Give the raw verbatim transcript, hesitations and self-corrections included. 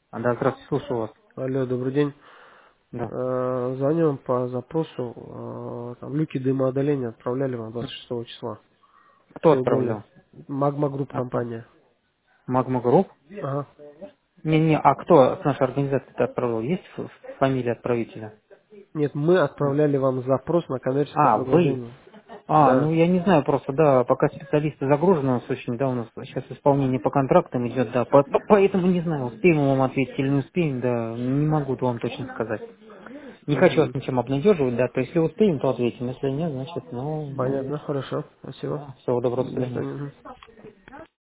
А, да, здравствуйте, слушаю вас. Алло, добрый день. Да. Э, Звоню вам по запросу. э, Там люки дымоудаления отправляли вам двадцать шестого числа. Кто Треугольник. отправлял? Магма Групп А кто? компания. Магма Групп? Ага. Не-не, а кто с нашей организации это отправлял? Есть ф- фамилия отправителя? Нет, мы отправляли вам запрос на коммерческое А, вы? предложение. А, ну Да. я не знаю, просто, да, пока специалисты загружены у нас очень, да, у нас сейчас исполнение по контрактам идет, да, по- по- поэтому не знаю, успеем мы вам ответить или не успеем, да, не могу вам точно сказать. Не хочу вас Мгм. ничем обнадеживать, да, то есть если успеем, то ответим, если нет, значит, ну, ну, Понятно, хорошо. Спасибо. да, всего доброго, до До свидания. свидания. Мгм.